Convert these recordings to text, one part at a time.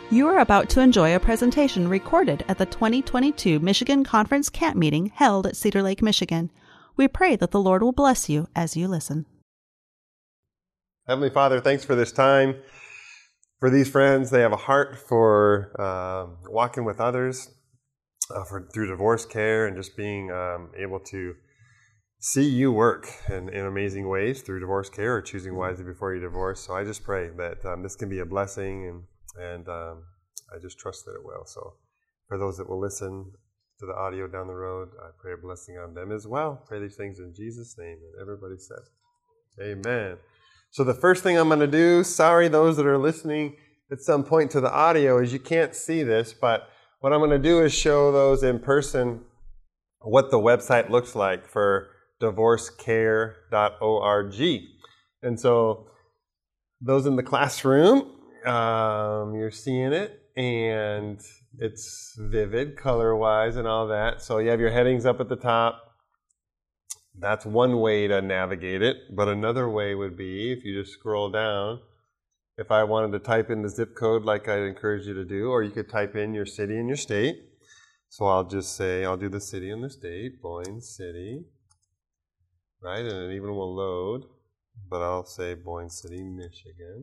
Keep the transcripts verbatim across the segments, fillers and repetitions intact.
You are about to enjoy a presentation recorded at the twenty twenty-two Michigan Conference Camp Meeting held at Cedar Lake, Michigan. We pray that the Lord will bless you as you listen. Heavenly Father, thanks for this time. For these friends, they have a heart for uh, walking with others uh, for through divorce care and just being um, able to see you work in, in amazing ways through divorce care or choosing wisely before you divorce. So I just pray that um, this can be a blessing, and and um, I just trust that it will. So for those that will listen to the audio down the road, I pray a blessing on them as well. Pray these things in Jesus' name. And everybody said, amen. So the first thing I'm going to do, sorry those that are listening at some point to the audio, is you can't see this, but what I'm going to do is show those in person what the website looks like for divorce care dot org. And so those in the classroom, um, you're seeing it, and it's vivid color-wise and all that. So you have your headings up at the top. That's one way to navigate it. But another way would be, if you just scroll down, if I wanted to type in the zip code like I encourage you to do, or you could type in your city and your state. So I'll just say, I'll do the city and the state, Boyne City, right? And it even will load, but I'll say Boyne City, Michigan.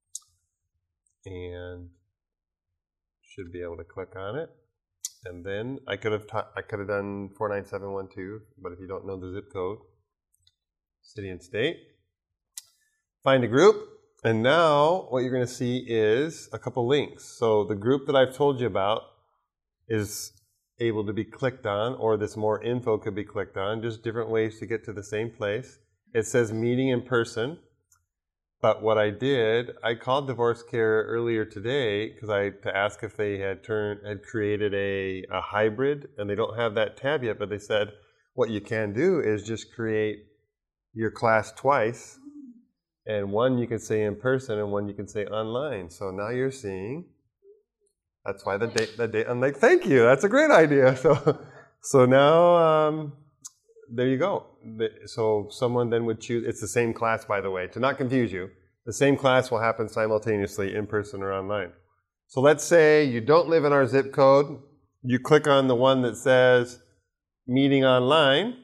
And should be able to click on it. And then I could have ta- I could have done four nine seven one two, but if you don't know the zip code, city and state, find a group. And now what you're going to see is a couple links. So the group that I've told you about is able to be clicked on, or this more info could be clicked on, just different ways to get to the same place. It says meeting in person. But what I did, I called Divorce Care earlier today because I to ask if they had turned had created a, a hybrid, and they don't have that tab yet, but they said what you can do is just create your class twice, and one you can say in person and one you can say online. So now you're seeing, that's why the date, the date, I'm like, thank you, that's a great idea. So, so now, um, there you go. So someone then would choose, it's the same class, by the way, to not confuse you. The same class will happen simultaneously in person or online. So let's say you don't live in our zip code. You click on the one that says meeting online.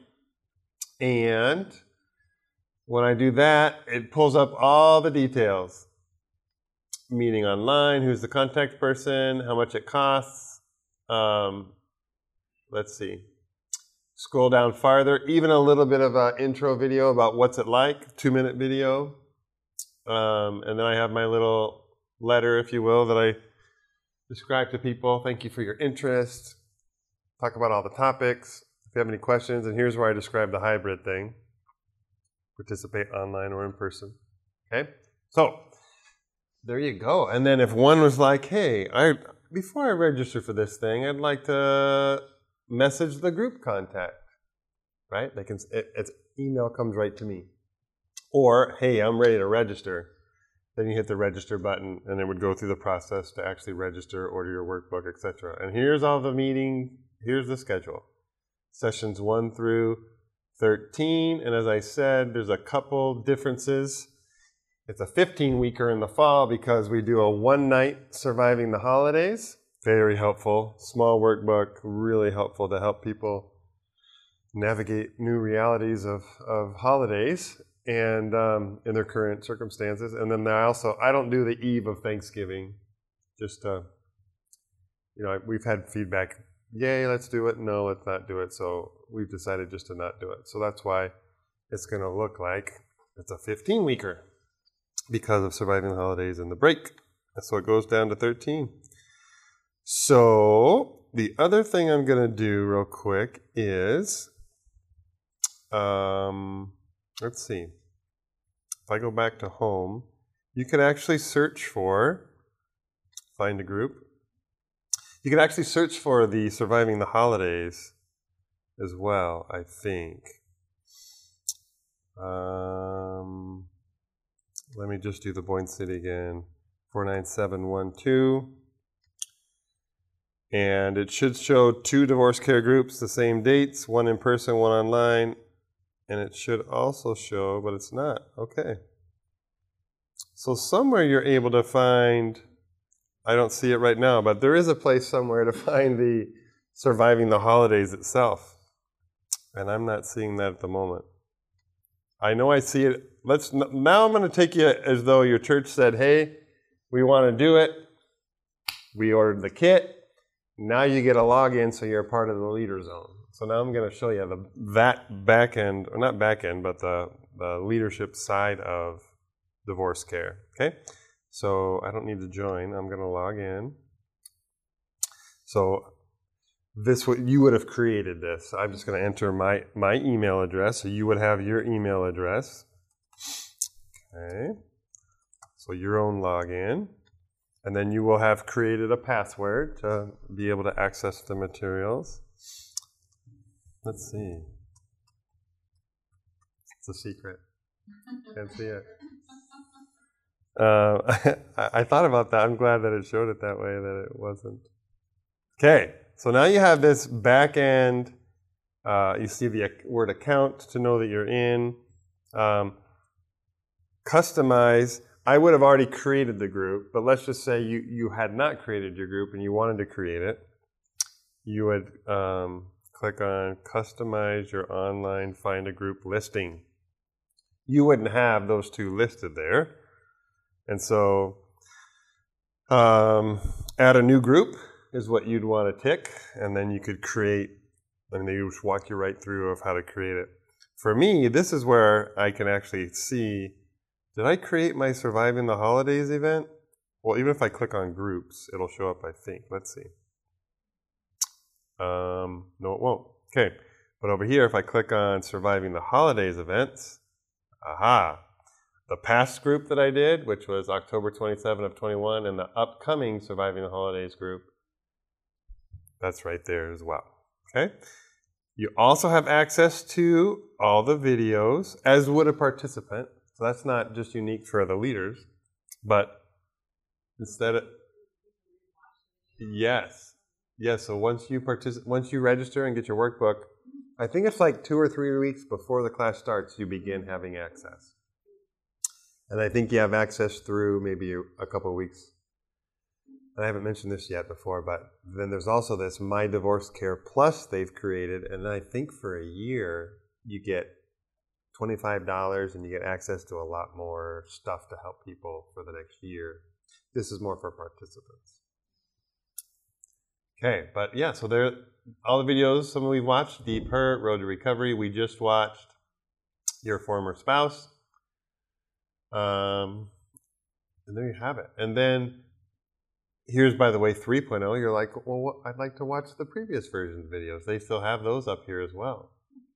And when I do that, it pulls up all the details. Meeting online, who's the contact person, how much it costs. Um, let's see. Scroll down farther, even a little bit of an intro video about what's it like, two-minute video. Um, and then I have my little letter, if you will, that I describe to people. Thank you for your interest. Talk about all the topics. If you have any questions, and here's where I describe the hybrid thing. Participate online or in person. Okay? So, there you go. And then if one was like, hey, I before I register for this thing, I'd like to message the group contact, right? They can, it, it's email comes right to me. Or, hey, I'm ready to register. Then you hit the register button, and it would go through the process to actually register, order your workbook, et cetera. And here's all the meeting. Here's the schedule. Sessions one through thirteen. And as I said, there's a couple differences. It's a fifteen-weeker in the fall because we do a one-night surviving the holidays. Very helpful. Small workbook, really helpful to help people navigate new realities of, of holidays and um, in their current circumstances. And then I also, I don't do the eve of Thanksgiving. Just, uh, you know, we've had feedback, yay, let's do it. No, let's not do it. So we've decided just to not do it. So that's why it's going to look like it's a fifteen-weeker because of surviving the holidays and the break. So it goes down to thirteen. So the other thing I'm going to do real quick is, um, let's see. If I go back to home, you can actually search for, find a group. You can actually search for the Surviving the Holidays as well, I think. Um, let me just do the Boyne City again. four nine seven one two. And it should show two divorce care groups, the same dates, one in person, one online. And it should also show, but it's not. Okay. So somewhere you're able to find I don't see it right now, but there is a place somewhere to find the Surviving the Holidays itself. And I'm not seeing that at the moment. I know I see it. Let's now I'm going to take you as though your church said, hey, we want to do it. We ordered the kit. Now you get a login, so you're a part of the leader zone. So now I'm going to show you the that back end, or not back end, but the, the leadership side of divorce care. Okay? So I don't need to join. I'm going to log in. So this would you would have created this. I'm just going to enter my, my email address. So you would have your email address. Okay. So your own login. And then you will have created a password to be able to access the materials. Let's see. It's a secret. Can't see it. Uh, I, I thought about that. I'm glad that it showed it that way, that it wasn't. Okay, so now you have this back end. Uh, you see the word account to know that you're in. Um, customize. I would have already created the group, but let's just say you, you had not created your group and you wanted to create it. You would um, click on Customize your online Find a Group listing. You wouldn't have those two listed there. And so um, add a new group is what you'd want to tick, and then you could create, and they just walk you right through of how to create it. For me, this is where I can actually see, did I create my Surviving the Holidays event? Well, even if I click on groups, it'll show up, I think. Let's see. Um, no, it won't. Okay. But over here, if I click on Surviving the Holidays events, aha, the past group that I did, which was October twenty-seventh of twenty-one, and the upcoming Surviving the Holidays group, that's right there as well. Okay. You also have access to all the videos, as would a participant. So that's not just unique for the leaders, but instead of, yes, yes. So once you participate, once you register and get your workbook, I think it's like two or three weeks before the class starts, you begin having access. And I think you have access through maybe a couple of weeks. And I haven't mentioned this yet before, but then there's also this My Divorce Care Plus they've created, and I think for a year you get twenty-five dollars and you get access to a lot more stuff to help people for the next year. This is more for participants. Okay, but yeah, so there, all the videos, some we've watched, Deep Hurt, Road to Recovery. We just watched Your Former Spouse. Um, and there you have it. And then here's, by the way, three point oh. You're like, well, what, I'd like to watch the previous version videos. They still have those up here as well.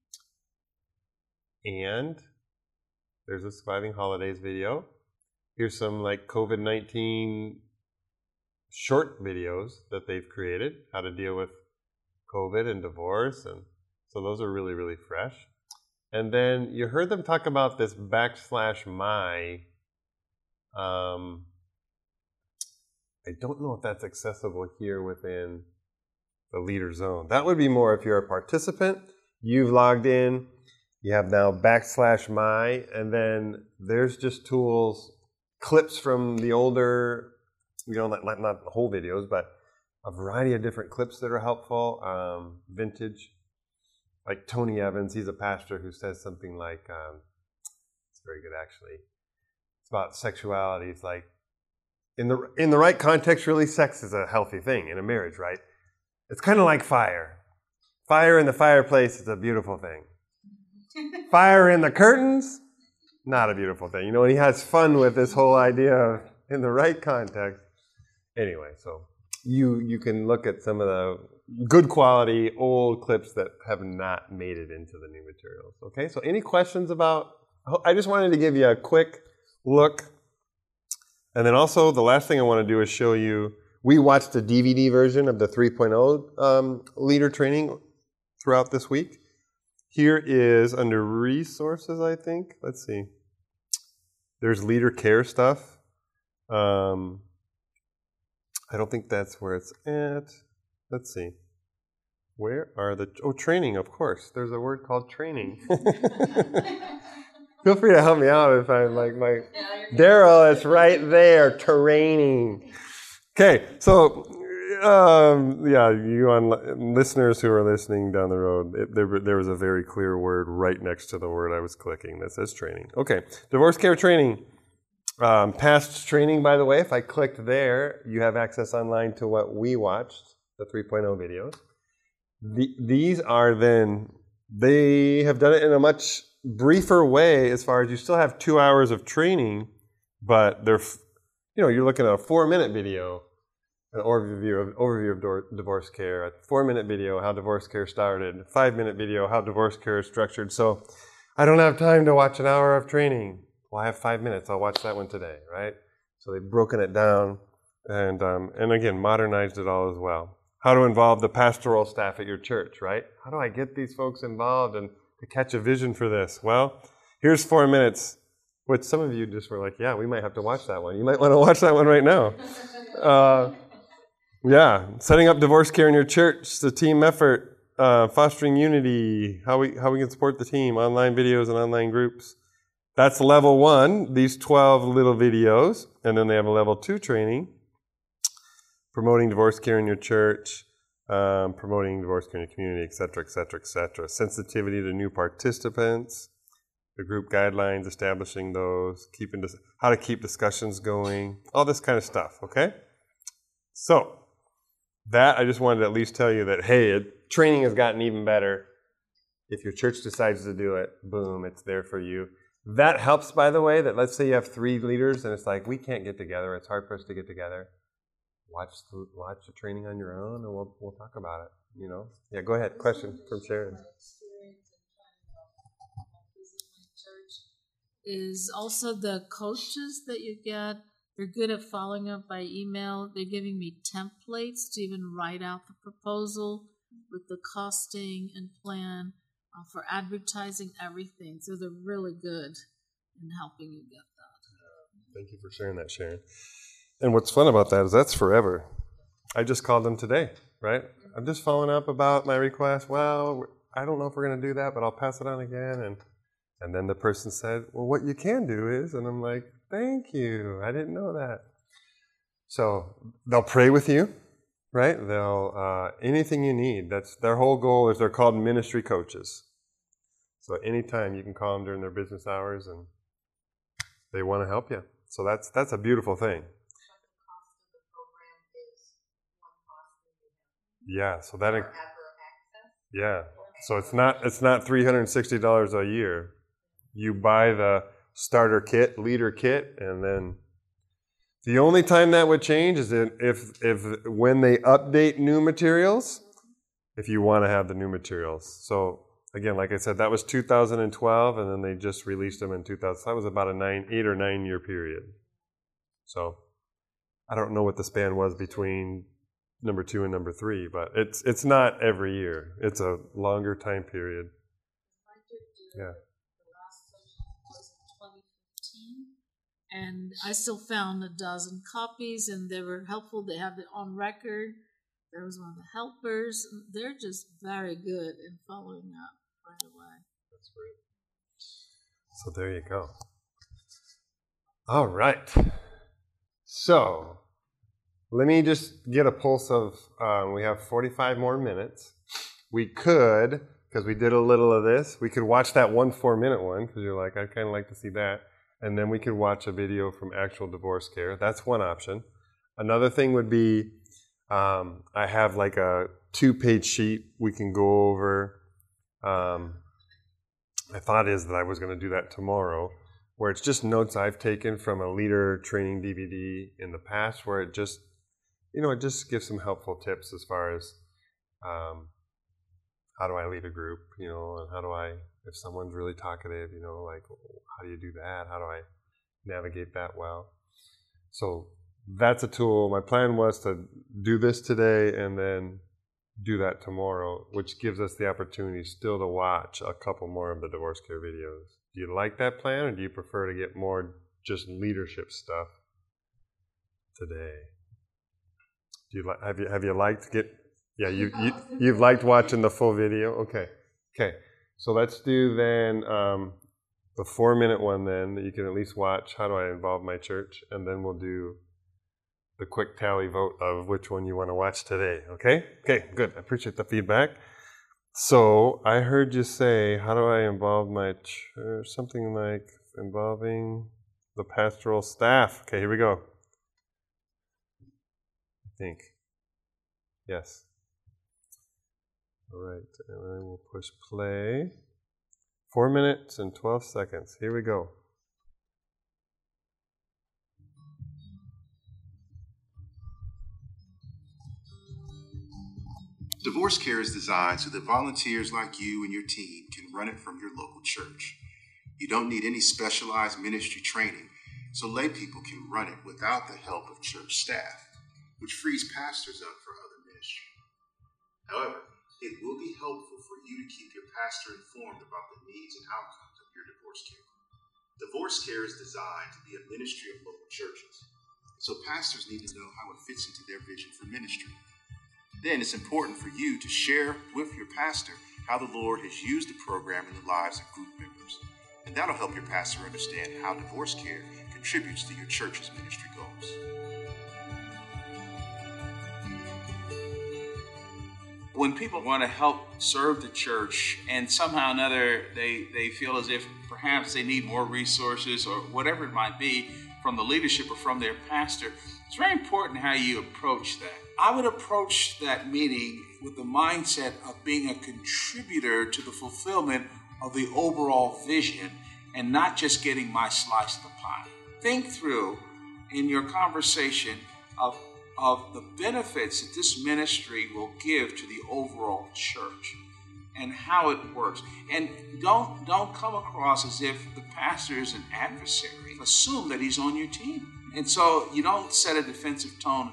And there's a Surviving Holidays video. Here's some like COVID nineteen short videos that they've created, how to deal with COVID and divorce. And so those are really, really fresh. And then you heard them talk about this backslash my. Um, I don't know if that's accessible here within the leader zone. That would be more if you're a participant, you've logged in, you have now backslash my, and then there's just tools, clips from the older, you know, not, not the whole videos, but a variety of different clips that are helpful, um, vintage. Like Tony Evans, he's a pastor who says something like, um, it's very good actually, it's about sexuality. It's like, in the in the right context, really, sex is a healthy thing in a marriage, right? It's kind of like fire. Fire in the fireplace is a beautiful thing. Fire in the curtains, not a beautiful thing. You know, and he has fun with this whole idea of in the right context. Anyway, so you you can look at some of the good quality old clips that have not made it into the new materials. Okay, so any questions about, I just wanted to give you a quick look. And then also the last thing I want to do is show you, we watched a D V D version of the three point oh um, leader training throughout this week. Here is under resources, I think. Let's see. There's leader care stuff. Um, I don't think that's where it's at. Let's see. Where are the... Oh, training, of course. There's a word called training. Feel free to help me out if I'm like... my Daryl, it's right there. Training. Okay, so um, yeah, you on listeners who are listening down the road, it, there, there was a very clear word right next to the word I was clicking that says training. Okay, divorce care training. Um, past training, by the way, if I clicked there, you have access online to what we watched, the three point oh videos. The, these are then, they have done it in a much briefer way as far as you still have two hours of training, but they're, you know, you're looking at a four minute video, an overview of, overview of door, divorce care, a four minute video, how divorce care started, a five minute video, how divorce care is structured. So I don't have time to watch an hour of training. Well, I have five minutes. I'll watch that one today, right? So they've broken it down and, um, and again, modernized it all as well. How to involve the pastoral staff at your church, right? How do I get these folks involved and to catch a vision for this? Well, here's four minutes, which some of you just were like, yeah, we might have to watch that one. You might want to watch that one right now. Uh, yeah, setting up divorce care in your church, the team effort, uh, fostering unity, how we, how we can support the team, online videos and online groups. That's level one, these twelve little videos, and then they have a level two training, promoting divorce care in your church, um, promoting divorce care in your community, et cetera, et cetera, et cetera. Sensitivity to new participants, the group guidelines, establishing those, keeping dis- how to keep discussions going, all this kind of stuff, okay? So, that, I just wanted to at least tell you that, hey, it, training has gotten even better. If your church decides to do it, boom, it's there for you. That helps, by the way, that let's say you have three leaders and it's like, we can't get together, it's hard for us to get together. Watch the, watch the training on your own and we'll, we'll talk about it, you know? Yeah, go ahead. Question from Sharon. Is also the coaches that you get, they're good at following up by email. They're giving me templates to even write out the proposal with the costing and plan. Uh, for advertising, everything. So they're really good in helping you get that. Thank you for sharing that, Sharon. And what's fun about that is that's forever. I just called them today, right? I'm just following up about my request. Well, I don't know if we're going to do that, but I'll pass it on again. And and then the person said, well, what you can do is, and I'm like, thank you. I didn't know that. So they'll pray with you, right? They'll, uh, anything you need. That's their whole goal is they're called ministry coaches. So anytime you can call them during their business hours and they want to help you. So that's, that's a beautiful thing. Yeah, so that, yeah. So it's not, it's not three hundred sixty dollars a year. You buy the starter kit, leader kit, and then the only time that would change is if, if when they update new materials, if you want to have the new materials. So again, like I said, that was two thousand twelve, and then they just released them in two thousand. That was about a nine, eight or nine year period. So I don't know what the span was between number two and number three, but it's it's not every year. It's a longer time period. Yeah. And I still found a dozen copies, and they were helpful. They have it on record. There was one of the helpers. They're just very good in following up right away. That's great. So there you go. All right. So let me just get a pulse of, um, we have forty-five more minutes. We could, because we did a little of this, we could watch that one four-minute one, because you're like, I'd kind of like to see that. And then we could watch a video from actual divorce care. That's one option. Another thing would be, um, I have like a two-page sheet we can go over. Um, my thought is that I was going to do that tomorrow, where it's just notes I've taken from a leader training D V D in the past, where it just, you know, it just gives some helpful tips as far as um, how do I lead a group, you know, and how do I, if someone's really talkative, you know, like, how do you do that? How do I navigate that well? So that's a tool. My plan was to do this today and then do that tomorrow, which gives us the opportunity still to watch a couple more of the divorce care videos. Do you like that plan, or do you prefer to get more just leadership stuff today? Do you like, have you have you liked get yeah you, you you've liked watching the full video? Okay, okay. So let's do then um, the four minute one then that you can at least watch. How do I involve my church? And then we'll do the quick tally vote of which one you want to watch today. Okay? Okay, good. I appreciate the feedback. So I heard you say, how do I involve my church? Something like involving the pastoral staff. Okay, here we go. I think. Yes. All right, and I will push play. Four minutes and twelve seconds. Here we go. Divorce Care is designed so that volunteers like you and your team can run it from your local church. You don't need any specialized ministry training, so lay people can run it without the help of church staff, which frees pastors up for other ministry. However, it will be helpful for you to keep your pastor informed about the needs and outcomes of your divorce care. Divorce Care is designed to be a ministry of local churches, so pastors need to know how it fits into their vision for ministry. Then it's important for you to share with your pastor how the Lord has used the program in the lives of group members. And that'll help your pastor understand how divorce care contributes to your church's ministry goals. When people want to help serve the church and somehow or another they, they feel as if perhaps they need more resources or whatever it might be from the leadership or from their pastor, it's very important how you approach that. I would approach that meeting with the mindset of being a contributor to the fulfillment of the overall vision and not just getting my slice of the pie. Think through in your conversation of, of the benefits that this ministry will give to the overall church and how it works. And don't, don't come across as if the pastor is an adversary. Assume that he's on your team. And so you don't set a defensive tone.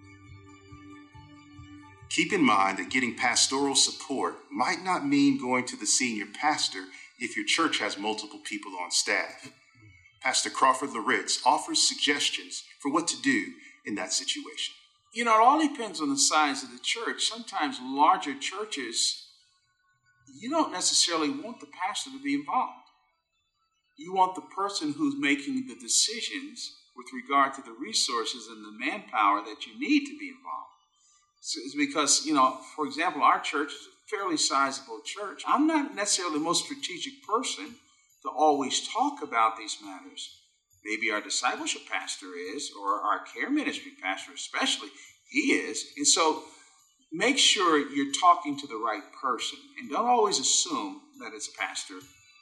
Keep in mind that getting pastoral support might not mean going to the senior pastor if your church has multiple people on staff. Pastor Crawford Loritz offers suggestions for what to do in that situation. You know, it all depends on the size of the church. Sometimes larger churches, you don't necessarily want the pastor to be involved. You want the person who's making the decisions with regard to the resources and the manpower that you need to be involved. It's because, you know, for example, our church is a fairly sizable church. I'm not necessarily the most strategic person to always talk about these matters. Maybe our discipleship pastor is, or our care ministry pastor especially, he is. And so make sure you're talking to the right person and don't always assume that it's a pastor.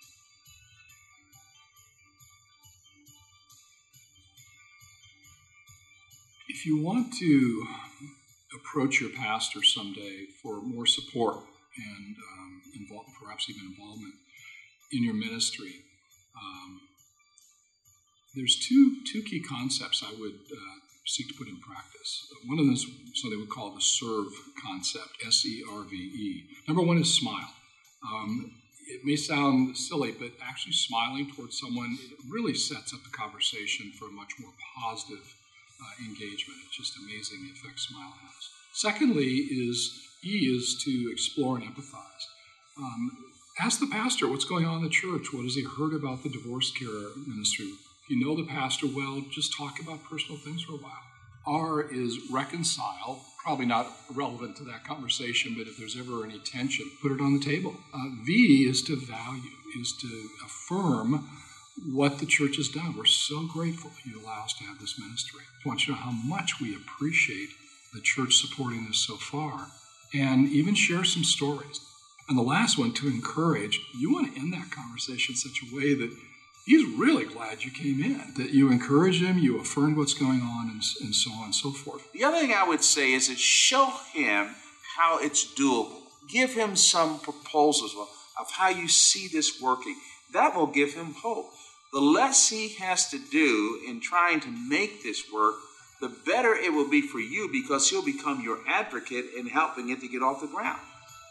If you want to approach your pastor someday for more support and um, involve, perhaps even involvement in your ministry, um, there's two two key concepts I would uh, seek to put in practice. One of them is something we call the SERVE concept, S E R V E. Number one is smile. Um, it may sound silly, but actually smiling towards someone, it really sets up the conversation for a much more positive Uh, engagement. It's just amazing the effect smile has. Secondly, is E is to explore and empathize. Um, ask the pastor what's going on in the church. What has he heard about the divorce care ministry? If you know the pastor well, just talk about personal things for a while. R is reconcile. Probably not relevant to that conversation, but if there's ever any tension, put it on the table. Uh, V is to value, is to affirm what the church has done. We're so grateful you allow us to have this ministry. I want you to know how much we appreciate the church supporting this so far, and even share some stories. And the last one, to encourage. You want to end that conversation in such a way that he's really glad you came in, that you encourage him, you affirm what's going on, and, and so on and so forth. The other thing I would say is that show him how it's doable. Give him some proposals of how you see this working. That will give him hope. The less he has to do in trying to make this work, the better it will be for you, because he'll become your advocate in helping it to get off the ground.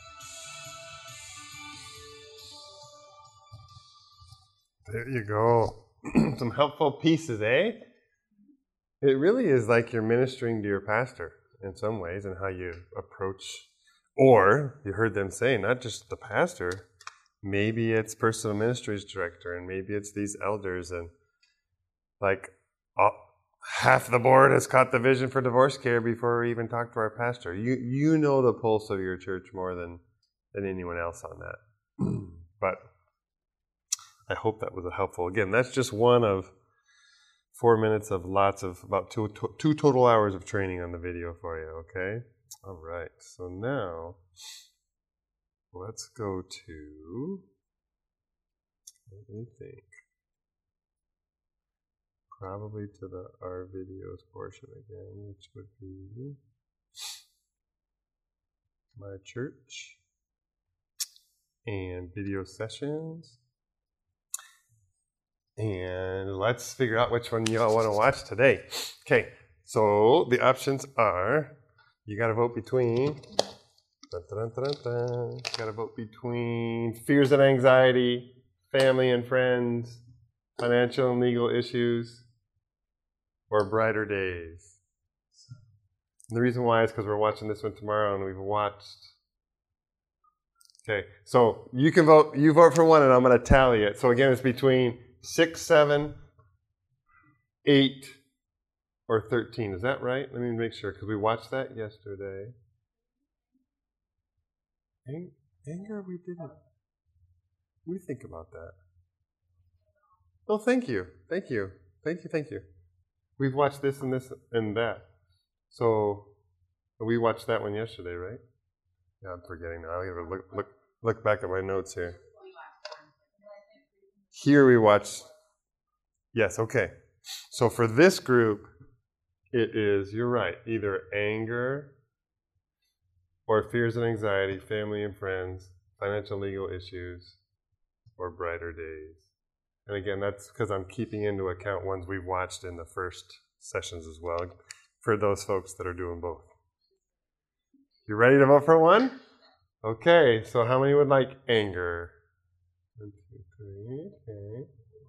There you go. Some helpful pieces, eh? It really is like you're ministering to your pastor in some ways, and how you approach, or you heard them say, not just the pastor, maybe it's personal ministries director, and maybe it's these elders, and like uh, half the board has caught the vision for divorce care before we even talk to our pastor. You you know the pulse of your church more than, than anyone else on that. But I hope that was helpful. Again, that's just one of four minutes of lots of, about two, two total hours of training on the video for you, okay? All right, so now let's go to, let me think, probably to the our videos portion again, which would be my church and video sessions. And let's figure out which one y'all want to watch today. Okay, so the options are, you got to vote between, dun, dun, dun, dun, dun, you got to vote between fears and anxiety, family and friends, financial and legal issues, or brighter days. And the reason why is because we're watching this one tomorrow, and we've watched. Okay, so you can vote. You vote for one, and I'm going to tally it. So again, it's between six, seven, eight, or thirteen. Is that right? Let me make sure, because we watched that yesterday. Anger, we didn't. What do you think about that? Oh, thank you. Thank you. Thank you. Thank you. We've watched this and this and that. So we watched that one yesterday, right? Yeah, I'm forgetting now. I gotta look look look back at my notes here. Here we watched. Yes, okay. So for this group, it is, you're right, either anger or fears and anxiety, family and friends, financial legal issues, or brighter days. And again, that's because I'm keeping into account ones we've watched in the first sessions as well, for those folks that are doing both. You ready to vote for one? Okay, so how many would like anger? One, two, three, okay.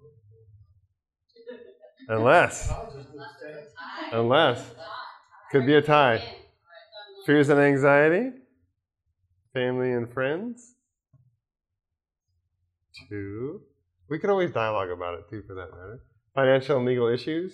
Unless, unless, could be a tie. Fears and anxiety, family and friends. Two. We could always dialogue about it too, for that matter. Financial and legal issues.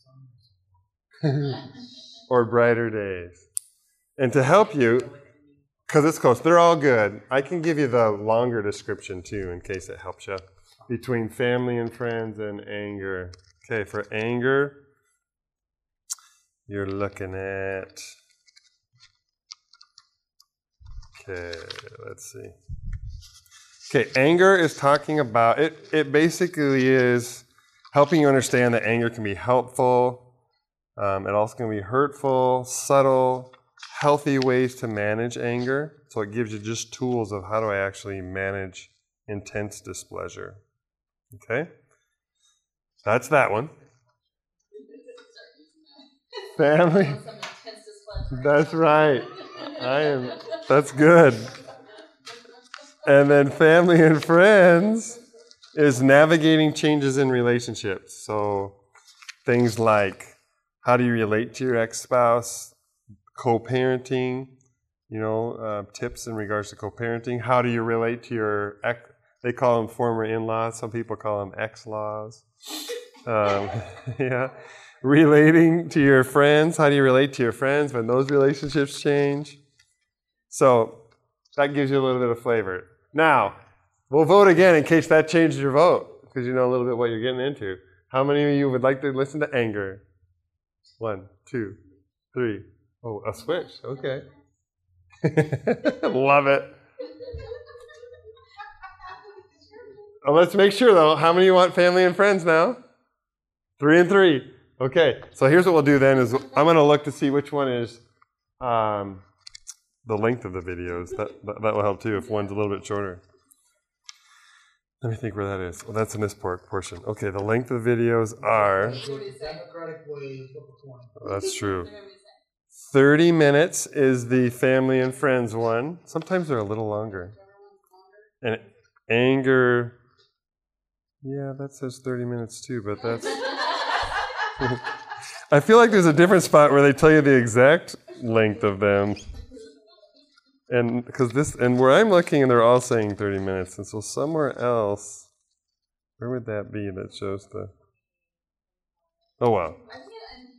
Or brighter days. And to help you, because it's close, they're all good. I can give you the longer description too, in case it helps you. Between family and friends and anger. Okay, for anger, you're looking at, okay, let's see. Okay, anger is talking about, it, it basically is helping you understand that anger can be helpful. Um, it also can be hurtful, subtle, healthy ways to manage anger. So it gives you just tools of how do I actually manage intense displeasure. Okay? That's that one. Family. That's right. I am. That's good. And then family and friends is navigating changes in relationships. So things like, how do you relate to your ex-spouse? Co-parenting, you know, uh, tips in regards to co-parenting. How do you relate to your ex? They call them former in-laws. Some people call them ex-laws. Um, yeah. Relating to your friends. How do you relate to your friends when those relationships change? So that gives you a little bit of flavor. Now, we'll vote again in case that changes your vote, because you know a little bit what you're getting into. How many of you would like to listen to anger? One, two, three. Oh, a switch. Okay. Love it. Oh, let's make sure, though. How many want family and friends now? Three and three. Okay. So here's what we'll do then is I'm going to look to see which one is um, the length of the videos. That, that that will help, too, if one's a little bit shorter. Let me think where that is. Well, that's in this portion. Okay, the length of videos are... Oh, that's true. thirty minutes is the family and friends one. Sometimes they're a little longer. And anger... Yeah, that says thirty minutes too, but that's... I feel like there's a different spot where they tell you the exact length of them. And because this, and where I'm looking, they're all saying thirty minutes. And so somewhere else, where would that be that shows the... Oh, wow.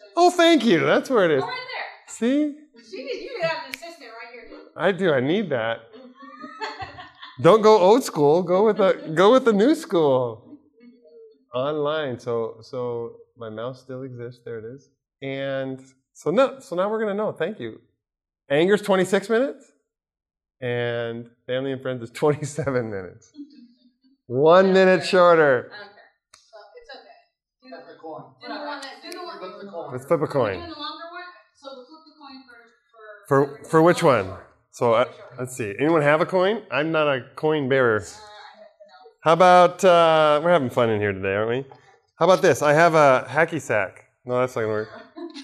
Oh, thank you. That's where it is. Oh, right there. See? She needs, you could have an assistant right here. I do. I need that. Don't go old school. Go with the go with the new school. Online. So so my mouse still exists. There it is. And so no. So now we're gonna know. Thank you. Anger's twenty-six minutes, and family and friends is twenty-seven minutes. One minute shorter. Okay. Well, it's okay. Do the coin. Do the one that. Do the one. Flip the coin. Let's flip a coin. Doing the longer one. So we'll flip the coin for For for which one? So uh, let's see. Anyone have a coin? I'm not a coin bearer. How about uh, we're having fun in here today, aren't we? How about this? I have a hacky sack. No, that's not gonna work.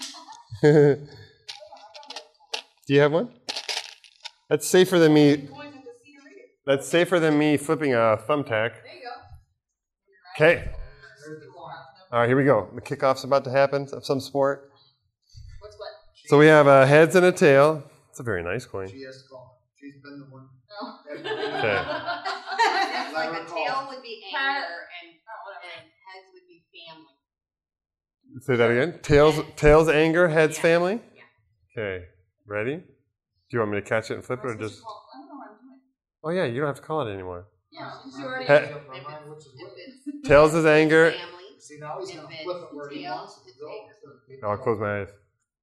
Do you have one? That's safer than me. That's safer than me flipping a thumbtack. There you go. Okay. All right, here we go. The kickoff's about to happen of some sport. What's what? So we have a heads and a tail. It's a very nice coin. She has to call. She's been the one. No. Okay. It's like a tail would be anger and, and heads would be family. Say that again. Tails, tails, anger. Heads, Yeah. family. Yeah. Okay. Ready? Do you want me to catch it and flip it, or just? I don't know what I'm doing. Oh yeah, you don't have to call it anymore. Yeah, she already. He- If it's, if it's Tails is anger. family, See, now he's if going to it's flip it where he tails, wants it to it's go. anger. instead of being- I'll close my eyes.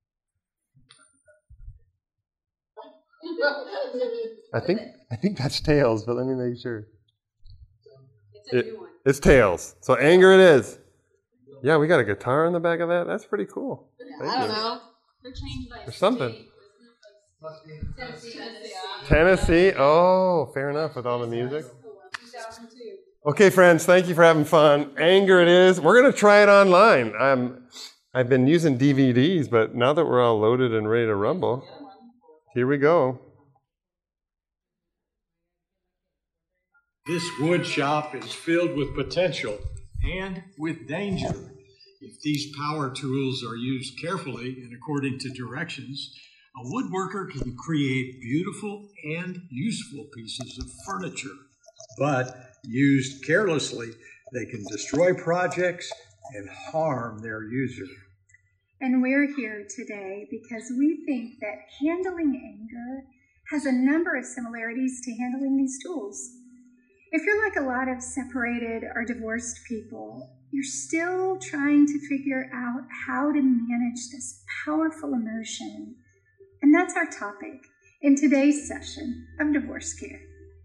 I think I think that's tails, but let me make sure. It's a It- new one. It's tails. So anger it is. Yeah, we got a guitar on the back of that. That's pretty cool. Thank I don't you. know. They're changed by Or something. state. Must be- Tennessee. Tennessee. Tennessee. Oh, fair enough with all the music. two thousand two. Okay, friends, thank you for having fun. Anger it is. We're going to try it online. I'm, I've been using D V Ds, but now that we're all loaded and ready to rumble, here we go. This wood shop is filled with potential and with danger. If these power tools are used carefully and according to directions, a woodworker can create beautiful and useful pieces of furniture. But used carelessly, they can destroy projects and harm their user. And we're here today because we think that handling anger has a number of similarities to handling these tools. If you're like a lot of separated or divorced people, you're still trying to figure out how to manage this powerful emotion. And that's our topic in today's session of Divorce Care.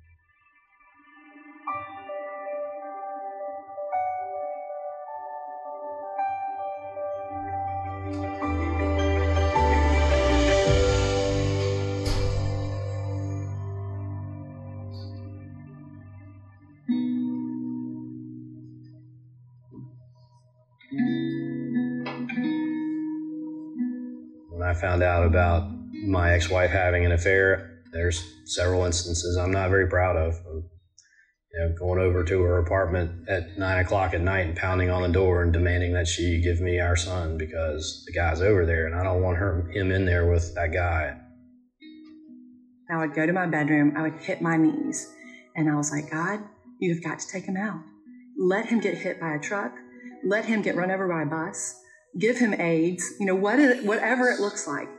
When I found out about my ex-wife having an affair, there's several instances I'm not very proud of. You know, going over to her apartment at nine o'clock at night and pounding on the door and demanding that she give me our son because the guy's over there and I don't want her him in there with that guy. I would go to my bedroom, I would hit my knees, and I was like, God, you've got to take him out. Let him get hit by a truck. Let him get run over by a bus. Give him AIDS, you know, what is, whatever it looks like.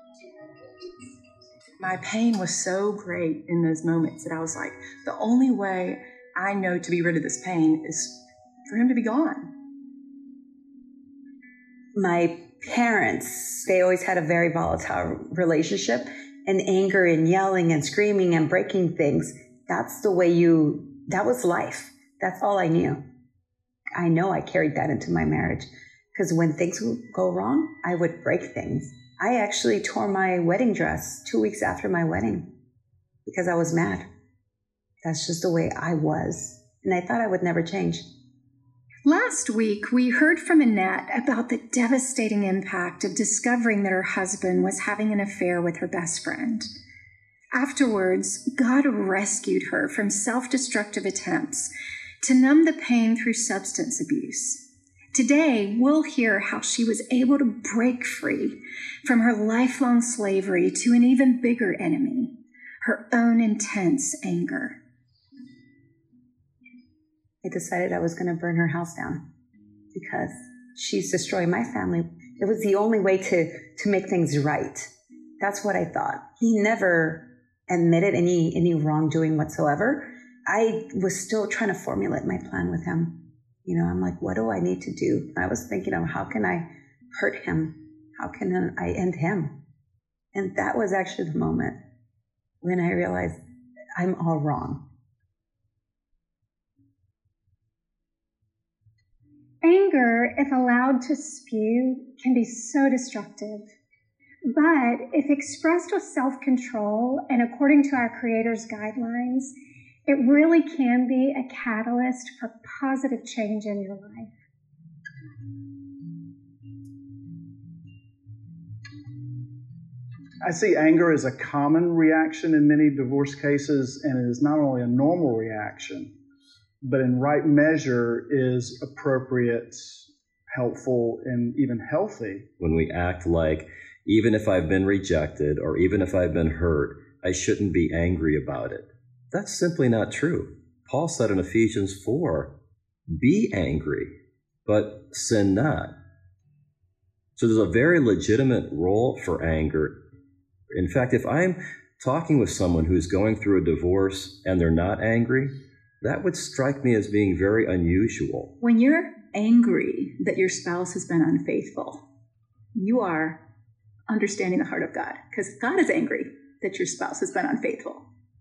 My pain was so great in those moments that I was like, the only way I know to be rid of this pain is for him to be gone. My parents, they always had a very volatile relationship, and anger and yelling and screaming and breaking things, that's the way you, that was life. That's all I knew. I know I carried that into my marriage because when things would go wrong, I would break things. I actually tore my wedding dress two weeks after my wedding because I was mad. That's just the way I was. And I thought I would never change. Last week, we heard from Annette about the devastating impact of discovering that her husband was having an affair with her best friend. Afterwards, God rescued her from self-destructive attempts to numb the pain through substance abuse. Today, we'll hear how she was able to break free from her lifelong slavery to an even bigger enemy, her own intense anger. I decided I was going to burn her house down because she's destroying my family It was the only way to, to make things right. That's what I thought. He never admitted any, any wrongdoing whatsoever. I was still trying to formulate my plan with him. You know, I'm like, what do I need to do? I was thinking of how can I hurt him? How can I end him? And that was actually the moment when I realized I'm all wrong. Anger, if allowed to spew, can be so destructive. But if expressed with self-control and according to our Creator's guidelines, it really can be a catalyst for positive change in your life. I see anger as a common reaction in many divorce cases, and it is not only a normal reaction, but in right measure is appropriate, helpful, and even healthy. When we act like, even if I've been rejected or even if I've been hurt, I shouldn't be angry about it. That's simply not true. Paul said in Ephesians four, be angry, but sin not. So there's a very legitimate role for anger. In fact, if I'm talking with someone who's going through a divorce and they're not angry, that would strike me as being very unusual. When you're angry that your spouse has been unfaithful, you are understanding the heart of God, because God is angry that your spouse has been unfaithful.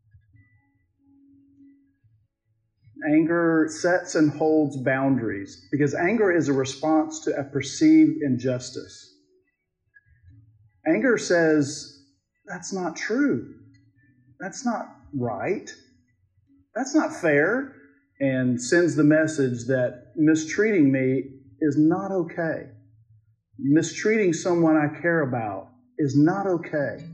Anger sets and holds boundaries because anger is a response to a perceived injustice. Anger says, that's not true. That's not right. That's not fair. And sends the message that mistreating me is not okay. Mistreating someone I care about is not okay.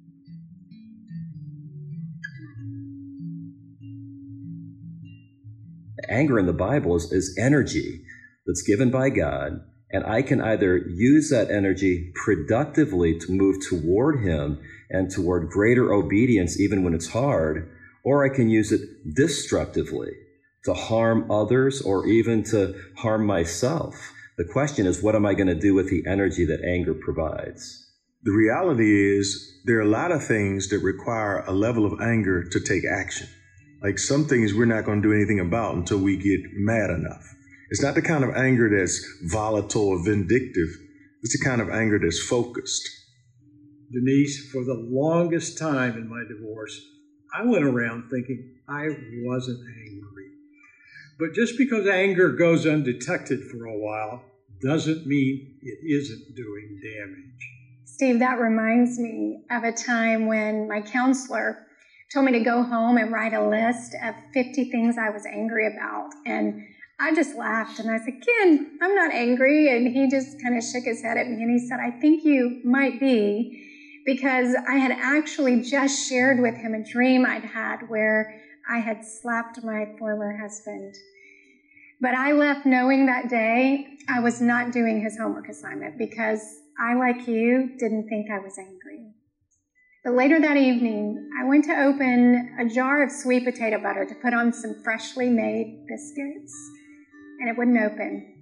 Anger in the Bible is, is energy that's given by God, and I can either use that energy productively to move toward Him and toward greater obedience even when it's hard, or I can use it destructively to harm others or even to harm myself. The question is, what am I going to do with the energy that anger provides? The reality is there are a lot of things that require a level of anger to take action. Like some things we're not going to do anything about until we get mad enough. It's not the kind of anger that's volatile or vindictive. It's the kind of anger that's focused. Denise, for the longest time in my divorce, I went around thinking I wasn't angry. But just because anger goes undetected for a while doesn't mean it isn't doing damage. Steve, that reminds me of a time when my counselor told me to go home and write a list of fifty things I was angry about. And I just laughed and I said, Ken, I'm not angry. And he just kind of shook his head at me and he said, I think you might be, because I had actually just shared with him a dream I'd had where I had slapped my former husband. But I left knowing that day I was not doing his homework assignment because I, like you, didn't think I was angry. But later that evening, I went to open a jar of sweet potato butter to put on some freshly made biscuits, and it wouldn't open.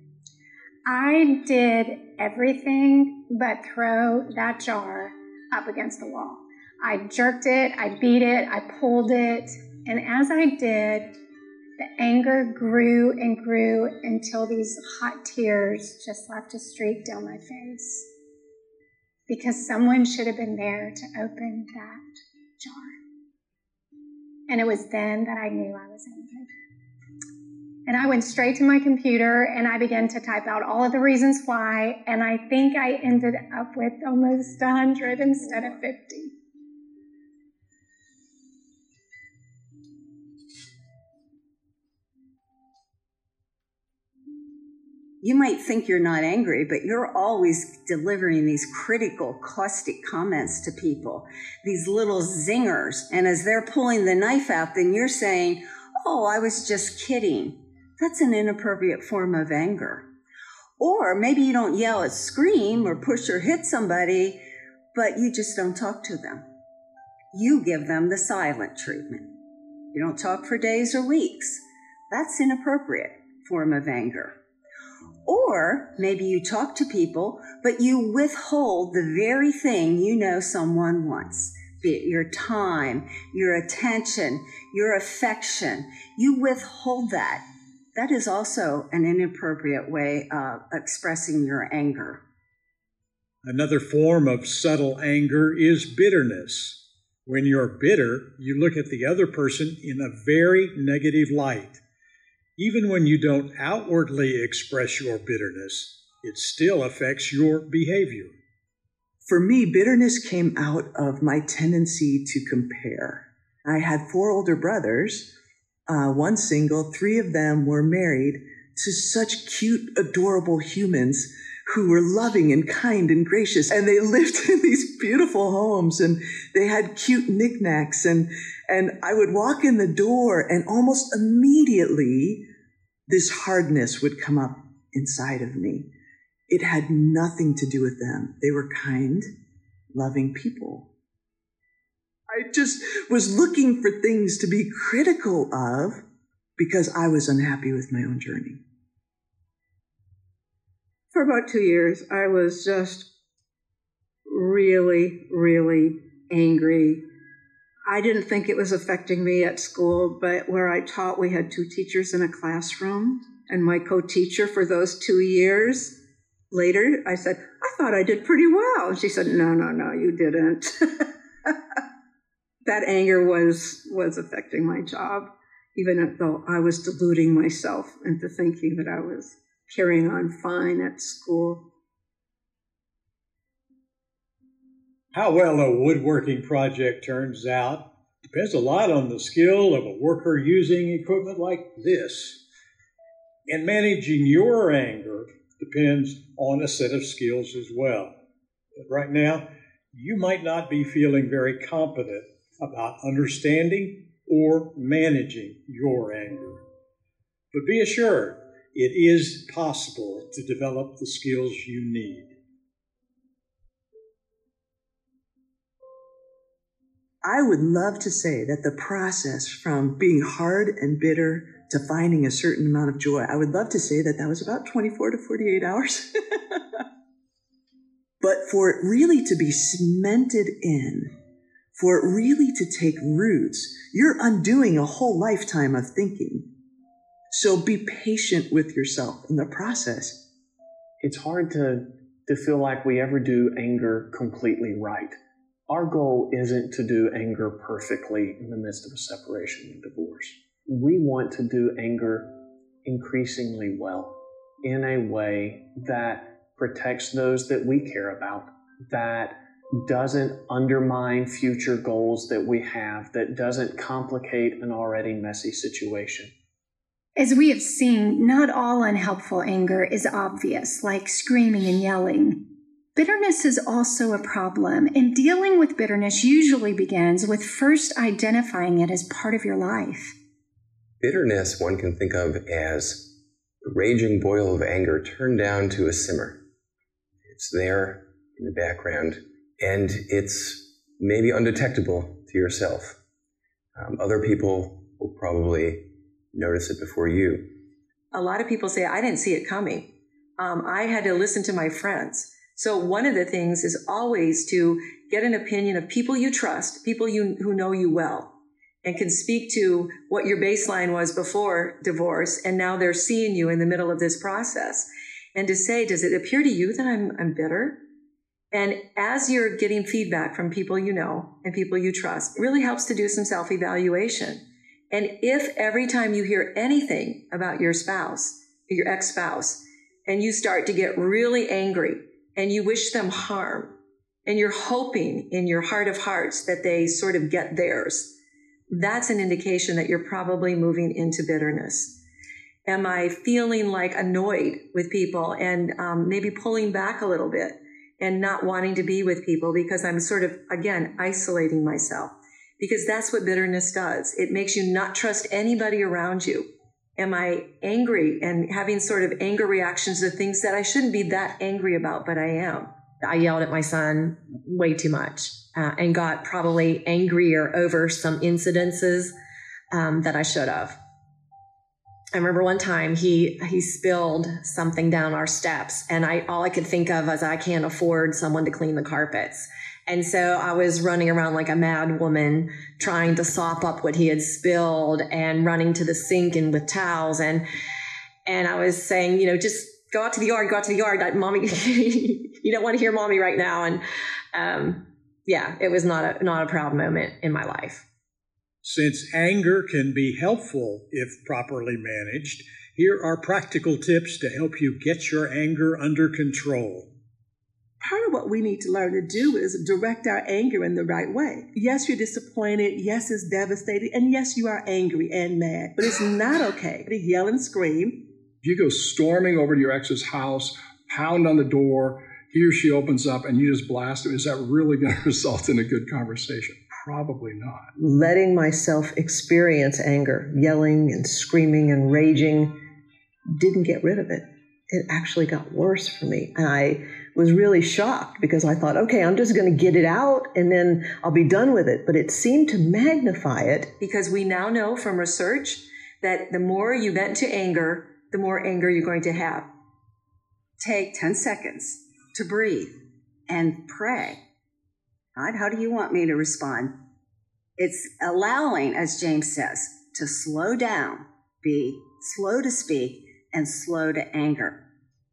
I did everything but throw that jar up against the wall. I jerked it, I beat it, I pulled it, and as I did, the anger grew and grew until these hot tears just left a streak down my face. Because someone should have been there to open that jar. And it was then that I knew I was angry. And I went straight to my computer and I began to type out all of the reasons why, and I think I ended up with almost one hundred instead of fifty. You might think you're not angry, but you're always delivering these critical, caustic comments to people, these little zingers. And as they're pulling the knife out, then you're saying, oh, I was just kidding. That's an inappropriate form of anger. Or maybe you don't yell or scream or push or hit somebody, but you just don't talk to them. You give them the silent treatment. You don't talk for days or weeks. That's an inappropriate form of anger. Or maybe you talk to people, but you withhold the very thing you know someone wants, be it your time, your attention, your affection. You withhold that. That is also an inappropriate way of expressing your anger. Another form of subtle anger is bitterness. When you're bitter, you look at the other person in a very negative light. Even when you don't outwardly express your bitterness, it still affects your behavior. For me, bitterness came out of my tendency to compare. I had four older brothers, uh, one single, three of them were married to such cute, adorable humans who were loving and kind and gracious, and they lived in these beautiful homes, and they had cute knickknacks, and and I would walk in the door, and almost immediately this hardness would come up inside of me. It had nothing to do with them. They were kind, loving people. I just was looking for things to be critical of because I was unhappy with my own journey. For about two years, I was just really, really angry. I didn't think it was affecting me at school, but where I taught, we had two teachers in a classroom, and my co-teacher for those two years, later, I said, I thought I did pretty well. And she said, no, no, no, you didn't. That anger was, was affecting my job, even though I was deluding myself into thinking that I was carrying on fine at school. How well a woodworking project turns out depends a lot on the skill of a worker using equipment like this. And managing your anger depends on a set of skills as well. But right now, you might not be feeling very competent about understanding or managing your anger. But be assured, it is possible to develop the skills you need. I would love to say that the process from being hard and bitter to finding a certain amount of joy, I would love to say that that was about twenty-four to forty-eight hours. But for it really to be cemented in, for it really to take roots, you're undoing a whole lifetime of thinking. So be patient with yourself in the process. It's hard to, to feel like we ever do anger completely right. Our goal isn't to do anger perfectly in the midst of a separation and divorce. We want to do anger increasingly well in a way that protects those that we care about, that doesn't undermine future goals that we have, that doesn't complicate an already messy situation. As we have seen, not all unhelpful anger is obvious, like screaming and yelling. Bitterness is also a problem, and dealing with bitterness usually begins with first identifying it as part of your life. Bitterness one can think of as a raging boil of anger turned down to a simmer. It's there in the background, and it's maybe undetectable to yourself. Um, other people will probably notice it before you. A lot of people say, I didn't see it coming. Um, I had to listen to my friends. So one of the things is always to get an opinion of people you trust, people you who know you well, and can speak to what your baseline was before divorce, and now they're seeing you in the middle of this process. And to say, does it appear to you that I'm, I'm bitter? And as you're getting feedback from people you know and people you trust, it really helps to do some self-evaluation. And if every time you hear anything about your spouse, your ex-spouse, and you start to get really angry and you wish them harm, and you're hoping in your heart of hearts that they sort of get theirs, that's an indication that you're probably moving into bitterness. Am I feeling like annoyed with people and um, maybe pulling back a little bit and not wanting to be with people because I'm sort of, again, isolating myself? Because that's what bitterness does. It makes you not trust anybody around you. Am I angry and having sort of anger reactions to things that I shouldn't be that angry about, but I am? I yelled at my son way too much uh, and got probably angrier over some incidences um, that I should have. I remember one time he he spilled something down our steps, and I all I could think of was I can't afford someone to clean the carpets. And so I was running around like a mad woman trying to sop up what he had spilled and running to the sink and with towels. And and I was saying, you know, just go out to the yard, go out to the yard. Mommy, you don't want to hear mommy right now. And um, yeah, it was not a not a proud moment in my life. Since anger can be helpful if properly managed, here are practical tips to help you get your anger under control. Part of what we need to learn to do is direct our anger in the right way. Yes, you're disappointed. Yes, it's devastating. And yes, you are angry and mad. But it's not okay to yell and scream. If you go storming over to your ex's house, pound on the door, he or she opens up, and you just blast him, is that really going to result in a good conversation? Probably not. Letting myself experience anger, yelling and screaming and raging, didn't get rid of it. It actually got worse for me. And I was really shocked because I thought, okay, I'm just going to get it out and then I'll be done with it. But it seemed to magnify it. Because we now know from research that the more you vent to anger, the more anger you're going to have. Take ten seconds to breathe and pray. God, how do you want me to respond? It's allowing, as James says, to slow down, be slow to speak, and slow to anger.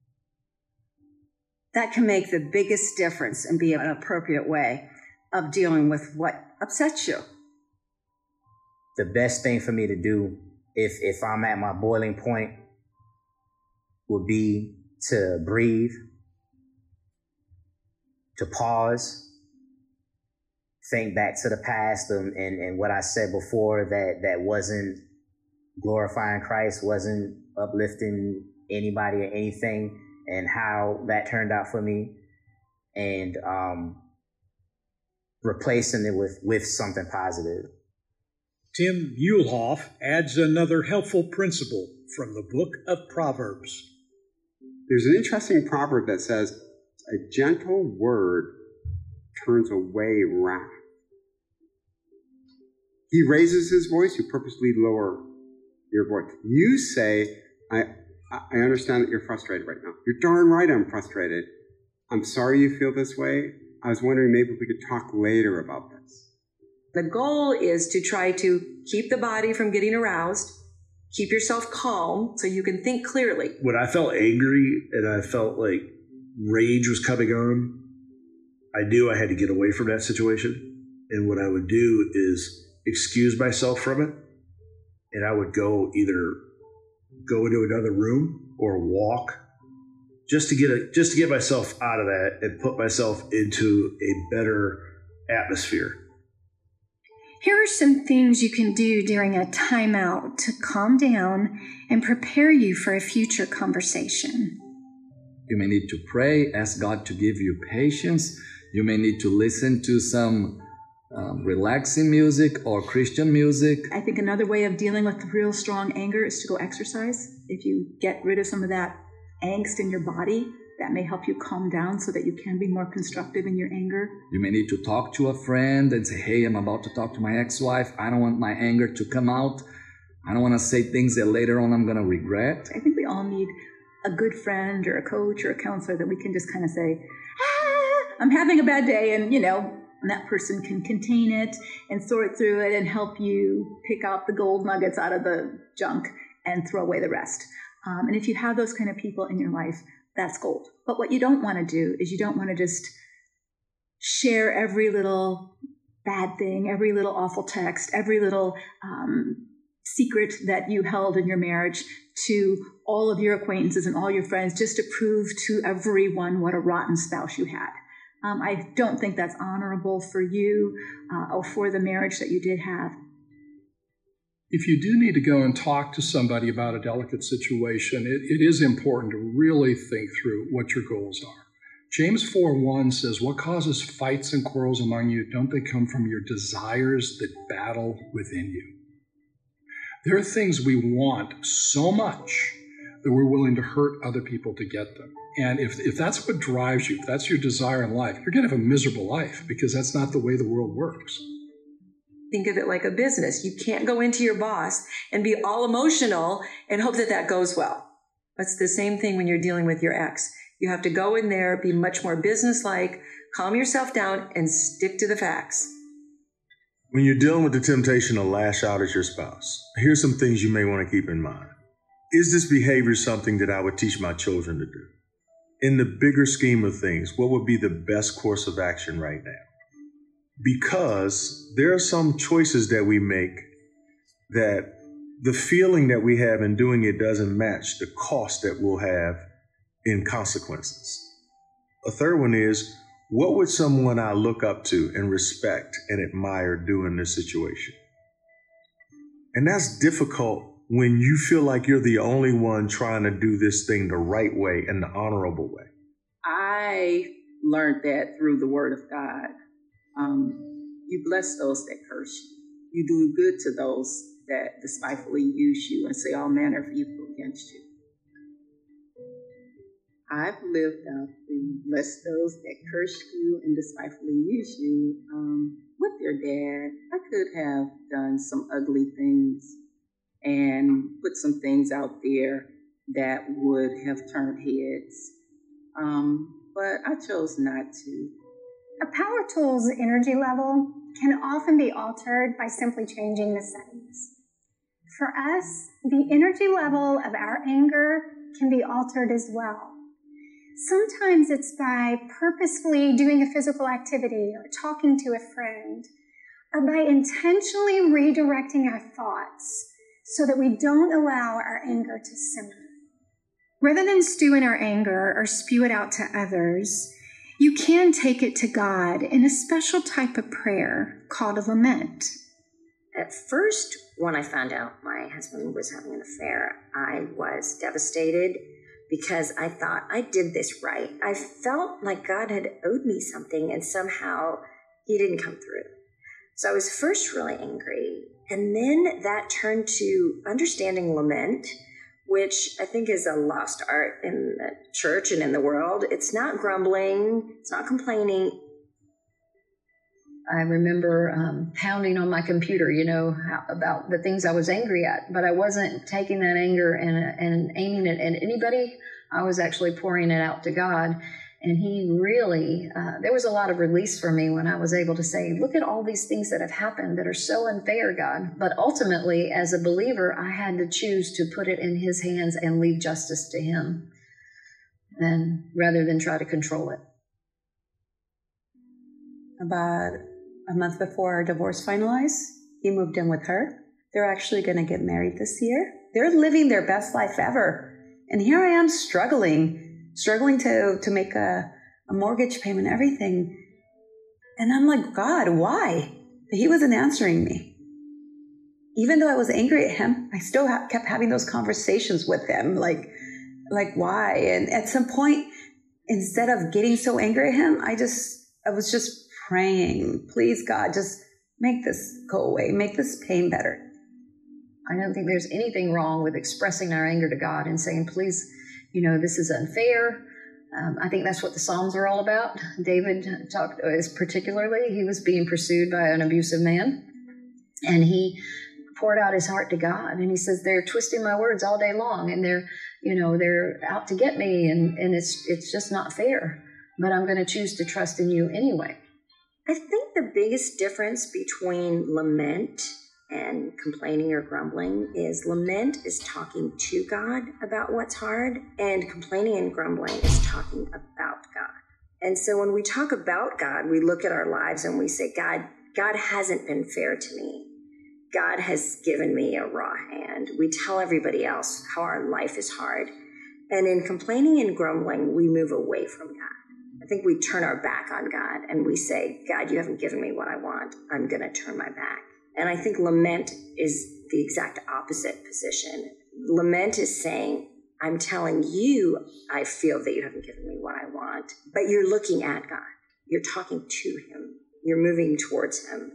That can make the biggest difference and be an appropriate way of dealing with what upsets you. The best thing for me to do if, if I'm at my boiling point would be to breathe, to pause, think back to the past and, and, and what I said before that, that wasn't glorifying Christ, wasn't uplifting anybody or anything, and how that turned out for me, and um, replacing it with, with something positive. Tim Muehlhoff adds another helpful principle from the book of Proverbs. There's an interesting proverb that says, a gentle word turns away wrath. He raises his voice, you purposely lower your voice. You say, I, I understand that you're frustrated right now. You're darn right I'm frustrated. I'm sorry you feel this way. I was wondering maybe we could talk later about this. The goal is to try to keep the body from getting aroused, keep yourself calm so you can think clearly. When I felt angry and I felt like rage was coming on, I knew I had to get away from that situation. And what I would do is excuse myself from it. And I would go either go into another room or walk just to get a, just to get myself out of that and put myself into a better atmosphere. Here are some things you can do during a timeout to calm down and prepare you for a future conversation. You may need to pray, ask God to give you patience. You may need to listen to some um, relaxing music or Christian music. I think another way of dealing with real strong anger is to go exercise. If you get rid of some of that angst in your body, that may help you calm down so that you can be more constructive in your anger. You may need to talk to a friend and say, hey, I'm about to talk to my ex-wife. I don't want my anger to come out. I don't want to say things that later on I'm going to regret. I think we all need a good friend or a coach or a counselor that we can just kind of say, ah, I'm having a bad day, and, you know, and that person can contain it and sort through it and help you pick out the gold nuggets out of the junk and throw away the rest. Um, and if you have those kind of people in your life, that's gold. But what you don't want to do is you don't want to just share every little bad thing, every little awful text, every little um, secret that you held in your marriage to all of your acquaintances and all your friends just to prove to everyone what a rotten spouse you had. Um, I don't think that's honorable for you uh, or for the marriage that you did have. If you do need to go and talk to somebody about a delicate situation, it, it is important to really think through what your goals are. James four one says, what causes fights and quarrels among you? Don't they come from your desires that battle within you? There are things we want so much that we're willing to hurt other people to get them. And if, if that's what drives you, if that's your desire in life, you're going to have a miserable life because that's not the way the world works. Think of it like a business. You can't go into your boss and be all emotional and hope that that goes well. That's the same thing when you're dealing with your ex. You have to go in there, be much more businesslike, calm yourself down, and stick to the facts. When you're dealing with the temptation to lash out at your spouse, here's some things you may want to keep in mind. Is this behavior something that I would teach my children to do? In the bigger scheme of things, what would be the best course of action right now? Because there are some choices that we make that the feeling that we have in doing it doesn't match the cost that we'll have in consequences. A third one is, what would someone I look up to and respect and admire do in this situation? And that's difficult when you feel like you're the only one trying to do this thing the right way and the honorable way. I learned that through the Word of God. Um, you bless those that curse you. You do good to those that despitefully use you and say all manner of evil against you. I've lived out the bless those that curse you and despitefully use you um, with your dad. I could have done some ugly things and put some things out there that would have turned heads. Um, but I chose not to. A power tool's energy level can often be altered by simply changing the settings. For us, the energy level of our anger can be altered as well. Sometimes it's by purposefully doing a physical activity or talking to a friend, or by intentionally redirecting our thoughts so that we don't allow our anger to simmer. Rather than stew in our anger or spew it out to others, you can take it to God in a special type of prayer called a lament. At first, when I found out my husband was having an affair, I was devastated because I thought I did this right. I felt like God had owed me something and somehow he didn't come through. So I was first really angry. And then that turned to understanding lament, which I think is a lost art in the church and in the world. It's not grumbling. It's not complaining. I remember um, pounding on my computer, you know, how, about the things I was angry at, but I wasn't taking that anger and, and aiming it at anybody. I was actually pouring it out to God. And he really, uh, there was a lot of release for me when I was able to say, look at all these things that have happened that are so unfair, God. But ultimately, as a believer, I had to choose to put it in his hands and leave justice to him, and rather than try to control it. About a month before our divorce finalized, he moved in with her. They're actually going to get married this year. They're living their best life ever. And here I am struggling. struggling to, to make a, a mortgage payment, everything. And I'm like, God, why? He wasn't answering me. Even though I was angry at him, I still ha- kept having those conversations with him. Like, like, why? And at some point, instead of getting so angry at him, I just, I was just praying, please, God, just make this go away. Make this pain better. I don't think there's anything wrong with expressing our anger to God and saying, please, you know, this is unfair. Um, I think that's what the Psalms are all about. David talked, is particularly, he was being pursued by an abusive man, and he poured out his heart to God. And he says, they're twisting my words all day long, and they're, you know, they're out to get me, and, and it's it's just not fair. But I'm going to choose to trust in you anyway. I think the biggest difference between lament and complaining or grumbling is lament is talking to God about what's hard, and complaining and grumbling is talking about God. And so when we talk about God, we look at our lives and we say, God, God hasn't been fair to me. God has given me a raw hand. We tell everybody else how our life is hard. And in complaining and grumbling, we move away from God. I think we turn our back on God and we say, God, you haven't given me what I want. I'm going to turn my back. And I think lament is the exact opposite position. Lament is saying, I'm telling you, I feel that you haven't given me what I want, but you're looking at God. You're talking to him. You're moving towards him.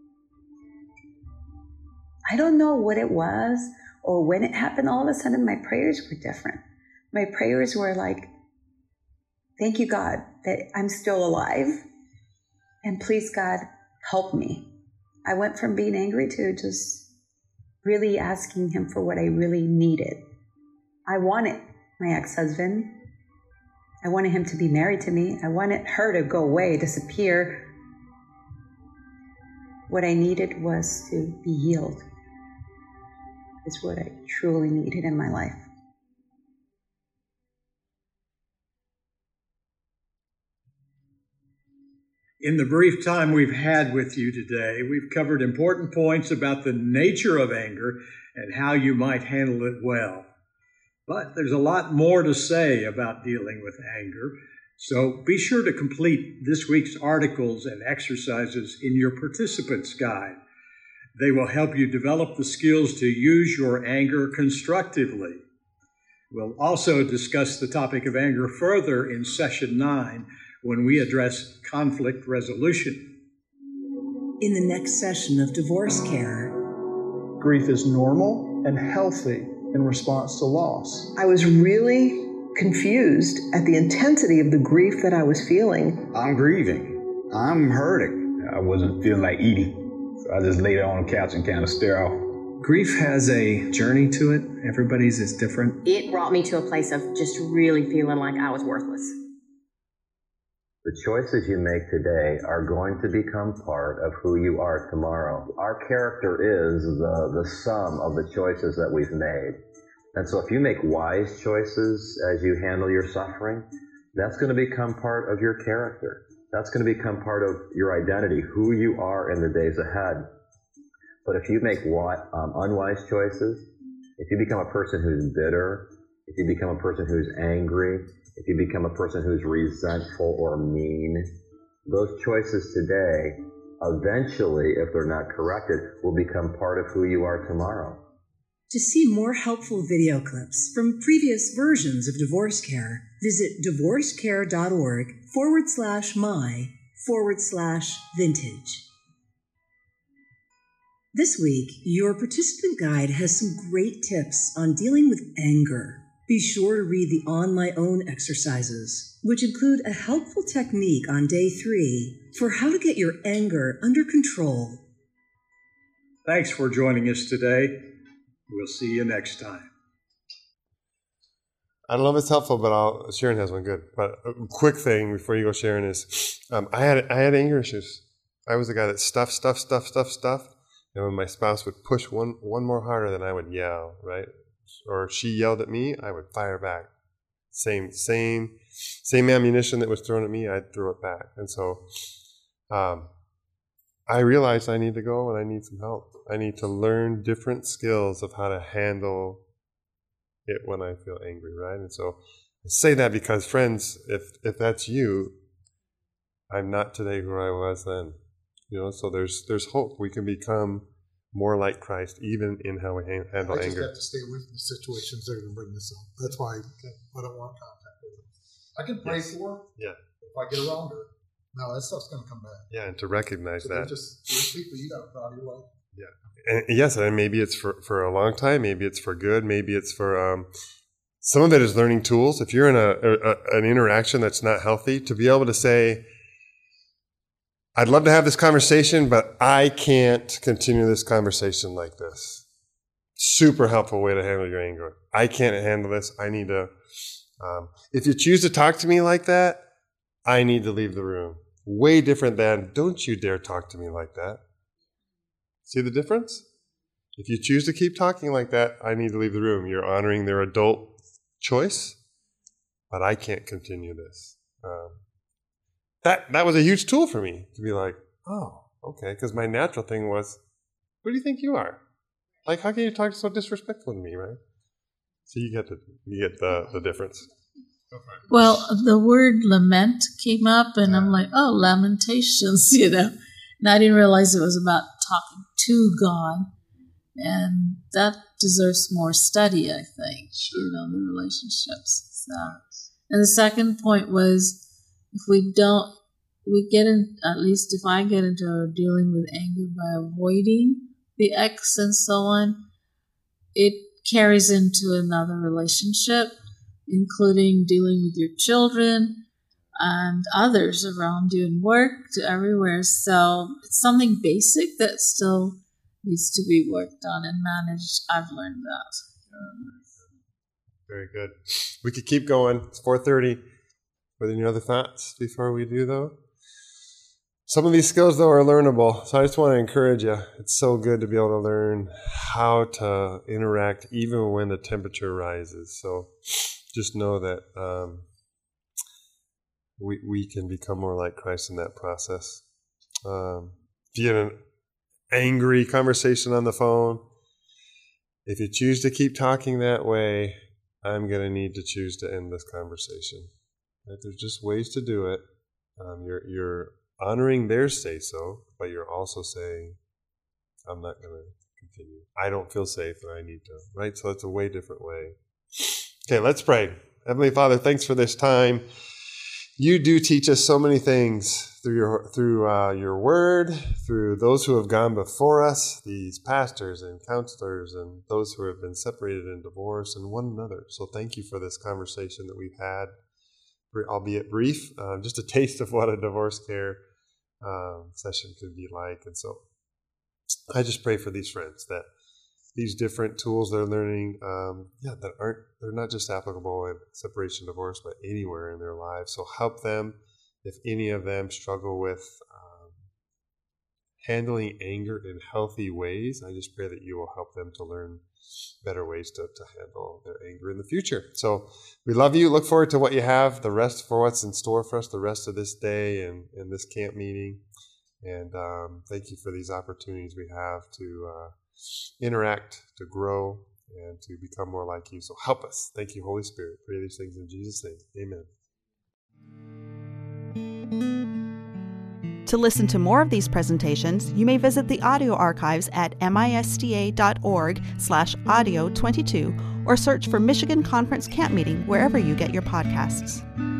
I don't know what it was or when it happened. All of a sudden, my prayers were different. My prayers were like, thank you, God, that I'm still alive. And please, God, help me. I went from being angry to just really asking him for what I really needed. I wanted my ex-husband. I wanted him to be married to me. I wanted her to go away, disappear. What I needed was to be healed. It's what I truly needed in my life. In the brief time we've had with you today, we've covered important points about the nature of anger and how you might handle it well. But there's a lot more to say about dealing with anger, so be sure to complete this week's articles and exercises in your participant's guide. They will help you develop the skills to use your anger constructively. We'll also discuss the topic of anger further in session nine when we address conflict resolution. In the next session of Divorce Care, grief is normal and healthy in response to loss. I was really confused at the intensity of the grief that I was feeling. I'm grieving. I'm hurting. I wasn't feeling like eating, so I just laid on the couch and kind of stare off. Grief has a journey to it. Everybody's is different. It brought me to a place of just really feeling like I was worthless. The choices you make today are going to become part of who you are tomorrow. Our character is the, the sum of the choices that we've made. And so if you make wise choices as you handle your suffering, that's going to become part of your character. That's going to become part of your identity, who you are in the days ahead. But if you make um, unwise choices, if you become a person who's bitter, if you become a person who's angry, if you become a person who's resentful or mean, those choices today, eventually, if they're not corrected, will become part of who you are tomorrow. To see more helpful video clips from previous versions of Divorce Care, visit divorcecare.org forward slash my forward slash vintage. This week, your participant guide has some great tips on dealing with anger. Be sure to read the On My Own exercises, which include a helpful technique on day three for how to get your anger under control. Thanks for joining us today. We'll see you next time. I don't know if it's helpful, but I'll, Sharon has one good. But a quick thing before you go, Sharon, is um, I had I had anger issues. I was the guy that stuffed, stuff, stuff, stuff, stuff. And when my spouse would push one one more harder, than I would yell, right? Or she yelled at me, I would fire back. Same, same, same ammunition that was thrown at me, I'd throw it back. And so, um, I realized I need to go and I need some help. I need to learn different skills of how to handle it when I feel angry, right? And so I say that because, friends, if if that's you, I'm not today who I was then. You know, so there's there's hope. We can become more like Christ, even in how we handle I just anger. have to stay away from the situations that are going to bring this up. That's why I don't want contact with them. I can pray Yes. for her Yeah. if I get around her. No, that stuff's going to come back. Yeah, and to recognize So that. they're just there's people you got proud of your life. And yes, and maybe it's for, for a long time, maybe it's for good, maybe it's for um, some of it is learning tools. If you're in a, a an interaction that's not healthy, to be able to say, I'd love to have this conversation, but I can't continue this conversation like this. Super helpful way to handle your anger. I can't handle this. I need to, um, if you choose to talk to me like that, I need to leave the room. Way different than, don't you dare talk to me like that. See the difference? If you choose to keep talking like that, I need to leave the room. You're honoring their adult choice, but I can't continue this. Um, that that was a huge tool for me to be like, oh, okay, because my natural thing was, who do you think you are? Like, how can you talk so disrespectful to me, right? So you get the you get the the difference. Well, the word lament came up, and I'm like, oh, lamentations, you know. And I didn't realize it was about talking to God, and that deserves more study, I think, you know, the relationships. So, and the second point was, if we don't, we get in, at least if I get into dealing with anger by avoiding the ex and so on, it carries into another relationship, including dealing with your children, and others around you in work, to everywhere. So it's something basic that still needs to be worked on and managed. I've learned that. Very good. We could keep going. It's four thirty. Were there any other thoughts before we do, though? Some of these skills, though, are learnable. So I just want to encourage you. It's so good to be able to learn how to interact even when the temperature rises. So just know that um, we we can become more like Christ in that process. Um, if you get an angry conversation on the phone, if you choose to keep talking that way, I'm going to need to choose to end this conversation. Right? There's just ways to do it. Um, you're you're honoring their say-so, but you're also saying, I'm not going to continue. I don't feel safe and I need to, right? So it's a way different way. Okay, let's pray. Heavenly Father, thanks for this time. You do teach us so many things through your through uh, your word, through those who have gone before us, these pastors and counselors and those who have been separated in divorce and one another. So thank you for this conversation that we've had, albeit brief, uh, just a taste of what a divorce care um, session could be like. And so I just pray for these friends that these different tools they're learning, um, yeah, that aren't, they're not just applicable in separation, divorce, but anywhere in their lives. So help them if any of them struggle with um, handling anger in healthy ways. I just pray that you will help them to learn better ways to, to handle their anger in the future. So we love you. Look forward to what you have, the rest for what's in store for us, the rest of this day and, and this camp meeting. And um, thank you for these opportunities we have to uh, interact, to grow, and to become more like you. So help us. Thank you, Holy Spirit. Pray these things in Jesus' name. Amen. To listen to more of these presentations, you may visit the audio archives at misda.org slash audio 22 or search for Michigan Conference Camp Meeting wherever you get your podcasts.